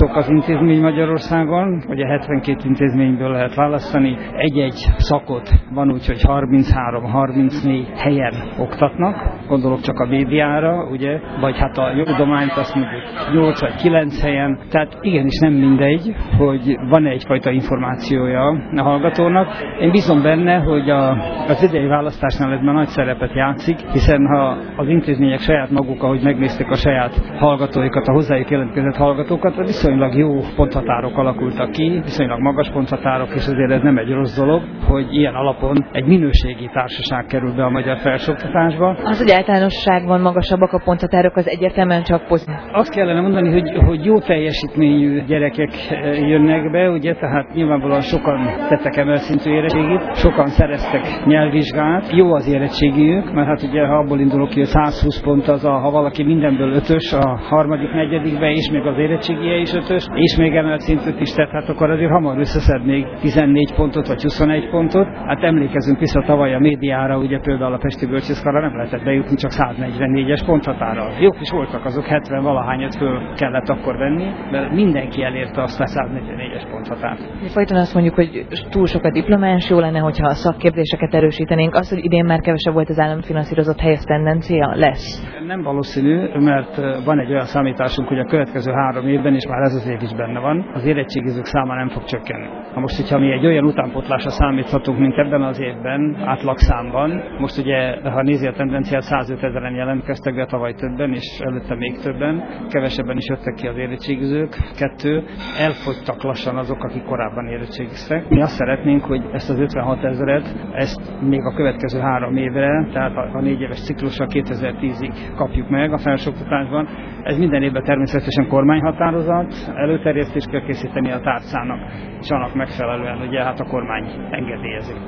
sok az intézmény Magyarországon, ugye 72 intézményből lehet választani, egy-egy szakot van úgy, hogy 33-34 helyen oktatnak, gondolok csak a médiára, ugye, vagy hát a jogtudományt azt mondjuk 8 vagy 9 helyen, tehát igenis nem mindegy, hogy van egyfajta információja a hallgatónak. Én bízom benne, hogy az idei választásnál ebben nagy szerepet játszik, hiszen ha az intézmények saját maguk, ahogy megnézték a saját hallgatóikat, a hozzájuk jelentkezett hallgatókat, viszonylag jó ponthatárok alakultak ki, viszonylag magas ponthatárok, és azért ez nem egy rossz dolog, hogy ilyen alapon egy minőségi társaság kerül be a magyar felsőoktatásba. Az, hogy általánosságban magasabbak a ponthatárok, az egyértelműen csak pozitív. Azt kellene mondani, hogy jó teljesítményű gyerekek jönnek be, ugye, tehát nyilvánvalóan sokan tettek emelszintű érettségit, sokan szereztek nyelvvizsgát, jó az érettségiük, mert hát ugye ha abból indulok ki, hogy 120 pont az, ha valaki mindenből 5-ös a harmadik, negyedikbe, és még az érettségie is 5-ös, és még emelszintűt is tett, hát akkor azért hamar összeszed még 14 pontot vagy 21 pontot. Hát emlékezünk vissza tavaly a médiára, ugye például a Pesti Bölcsészkarra nem lehetett bejutni, csak 144-es ponthatárral. Jók is voltak azok, 70 valahányat föl kellett akkor venni, mert mindenki elérte azt a 144-es ponthatárt. Mi folyton azt mondjuk, hogy túl sok a diplomás, jó lenne, hogyha a szakképzéseket erősítenénk. Az, hogy idén már kevesebb volt az állami finanszírozott helyez tendencia, lesz. Nem valószínű, mert van egy olyan számításunk, hogy a következő 3 évben, és már ez az év is benne van, az érettségizők száma nem fog csökkenni. Ha most, hogyha mi egy olyan utánpótlásra számíthatunk, mint ebben az évben, átlagszámban, most ugye, ha nézi a tendenciát, 105 000-en jelentkeztek, de tavaly többen, és előtte még többen, kevesebben is jöttek ki az érettségizők. 2, elfogytak lassan azok, akik korábban érettségiztek. Mi azt szeretnénk, hogy ezt az 56 000-et, ezt még a következő 3 évre, tehát a 4 éves ciklusra 2010-ig kapjuk meg a felsőoktatásban. Ez minden évben természetesen kormányhatározat, előterjesztést kell készíteni a tárcának, és annak megfelelően ugye hát a kormány engedélyezi.